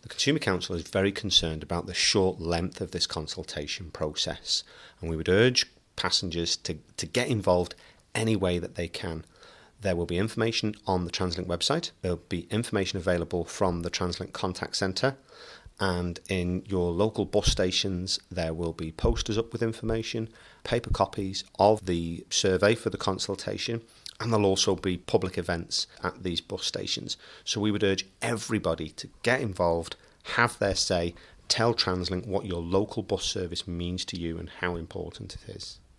The Consumer Council is very concerned about the short length of this consultation process, and we would urge passengers to get involved any way that they can. There will be information on the TransLink website. There will be information available from the TransLink contact centre, and in your local bus stations there will be posters up with information, paper copies of the survey for the consultation, and there'll also be public events at these bus stations. So we would urge everybody to get involved, have their say, tell TransLink what your local bus service means to you and how important it is.